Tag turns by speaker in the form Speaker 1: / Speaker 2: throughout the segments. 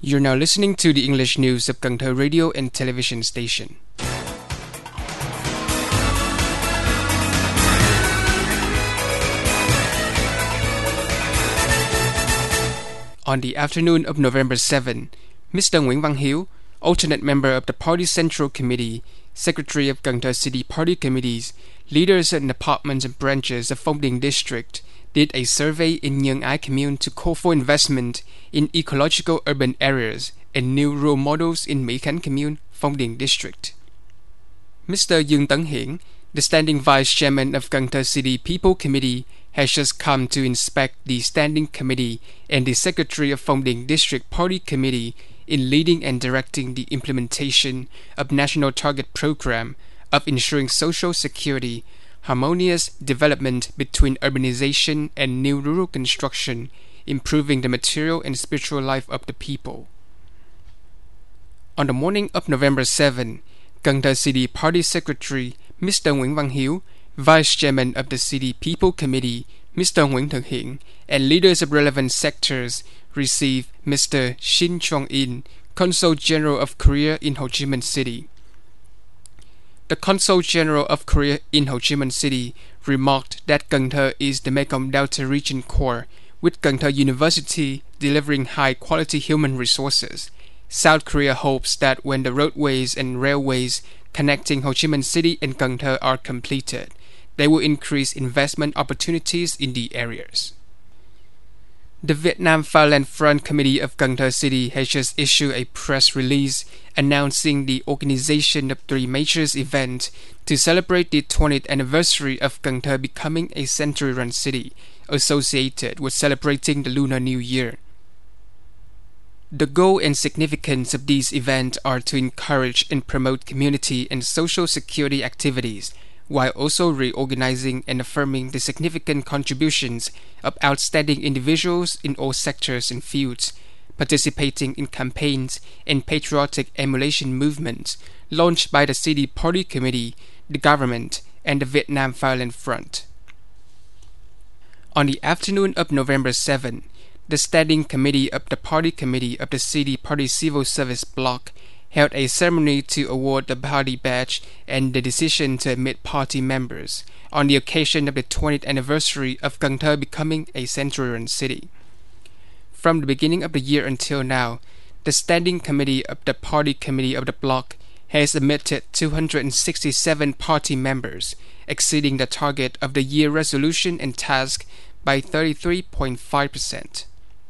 Speaker 1: You're now listening to the English news of Cần Thơ Radio and Television Station. On the afternoon of November 7, Mr. Nguyễn Văn Hiếu, alternate member of the Party Central Committee, Secretary of Cần Thơ City Party Committees, leaders and departments and branches of Phong Điền District, did a survey in Nhân Ái Commune to call for investment in ecological urban areas and new role models in Mỹ Khánh Commune, Phong Điền District. Mr. Dương Tấn Hiển, the standing vice chairman of Cần Thơ City People Committee, has just come to inspect the standing committee and the secretary of Phong Điền District Party Committee in leading and directing the implementation of National Target Program of ensuring social security, harmonious development between urbanization and new rural construction, improving the material and spiritual life of the people. On the morning of November 7, Cần Thơ City Party Secretary Mr. Nguyễn Văn Hiếu, Vice Chairman of the City People Committee Mr. Nguyễn Thực Hiện, and leaders of relevant sectors received Mr. Shin Chong-in, Consul General of Korea in Ho Chi Minh City. The Consul General of Korea in Ho Chi Minh City remarked that Cần Thơ is the Mekong Delta region core, with Cần Thơ University delivering high-quality human resources. South Korea hopes that when the roadways and railways connecting Ho Chi Minh City and Cần Thơ are completed, they will increase investment opportunities in the areas. The Vietnam Fatherland Front Committee of Cần Thơ City has just issued a press release announcing the organization of three major events to celebrate the 20th anniversary of Cần Thơ becoming a century-run city associated with celebrating the Lunar New Year. The goal and significance of these events are to encourage and promote community and social security activities, while also reorganizing and affirming the significant contributions of outstanding individuals in all sectors and fields, participating in campaigns and patriotic emulation movements launched by the City Party Committee, the government, and the Vietnam Fatherland Front. On the afternoon of November 7, the Standing Committee of the Party Committee of the City Party Civil Service Bloc held a ceremony to award the party badge and the decision to admit party members on the occasion of the 20th anniversary of Cần Thơ becoming a century-run city. From the beginning of the year until now, the Standing Committee of the Party Committee of the Bloc has admitted 267 party members, exceeding the target of the year resolution and task by 33.5%.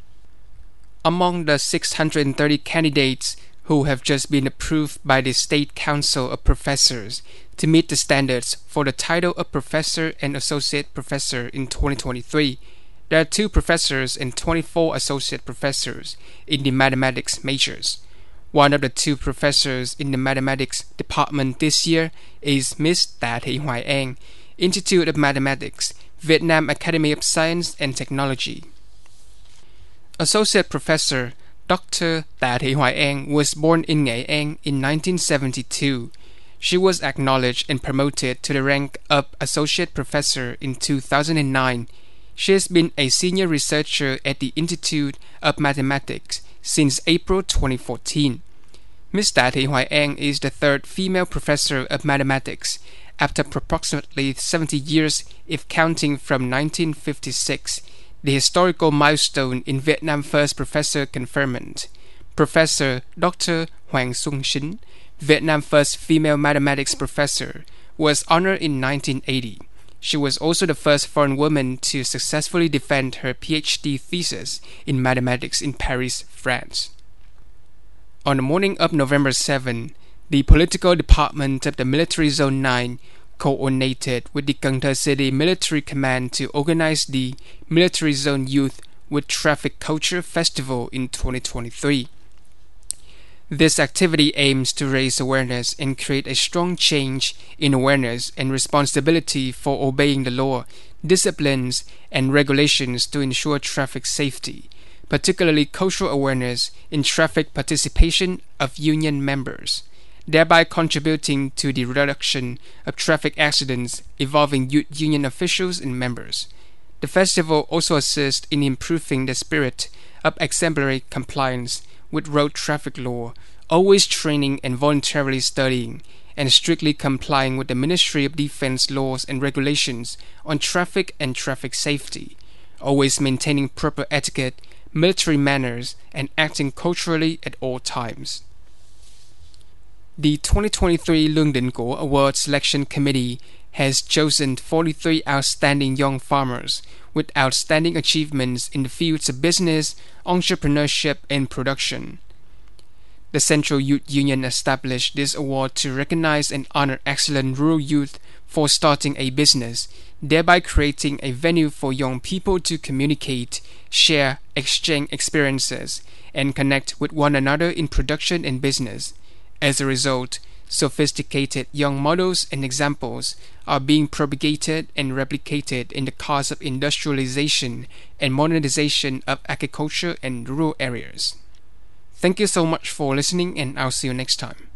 Speaker 1: Among the 630 candidates who have just been approved by the State Council of Professors to meet the standards for the title of Professor and Associate Professor in 2023, there are 2 professors and 24 associate professors in the mathematics majors. One of the 2 professors in the mathematics department this year is Ms. Tạ Thị Hoài An, Institute of Mathematics, Vietnam Academy of Science and Technology. Associate Professor Dr. Tạ Thị Hoài An was born in Nghệ An in 1972. She was acknowledged and promoted to the rank of Associate Professor in 2009. She has been a senior researcher at the Institute of Mathematics since April 2014. Ms. Tạ Thị Hoài An is the 3rd female professor of mathematics, after approximately 70 years if counting from 1956, the historical milestone in Vietnam first professor conferment. Professor Dr. Hoàng Xuân Sính, Vietnam first female mathematics professor, was honored in 1980. She was also the first foreign woman to successfully defend her PhD thesis in mathematics in Paris, France. On the morning of November 7, the political department of the Military Zone 9 coordinated with the Cần Thơ City Military Command to organize the Military Zone Youth with Traffic Culture Festival in 2023. This activity aims to raise awareness and create a strong change in awareness and responsibility for obeying the law, disciplines, and regulations to ensure traffic safety, particularly cultural awareness in traffic participation of union members, thereby contributing to the reduction of traffic accidents involving youth union officials and members. The festival also assists in improving the spirit of exemplary compliance with road traffic law, always training and voluntarily studying, and strictly complying with the Ministry of Defense laws and regulations on traffic and traffic safety, always maintaining proper etiquette, military manners, and acting culturally at all times. The 2023 Lương Định Của Award Selection Committee has chosen 43 outstanding young farmers with outstanding achievements in the fields of business, entrepreneurship, and production. The Central Youth Union established this award to recognize and honor excellent rural youth for starting a business, thereby creating a venue for young people to communicate, share, exchange experiences, and connect with one another in production and business. As a result, sophisticated young models and examples are being propagated and replicated in the cause of industrialization and modernization of agriculture and rural areas. Thank you so much for listening, and I'll see you next time.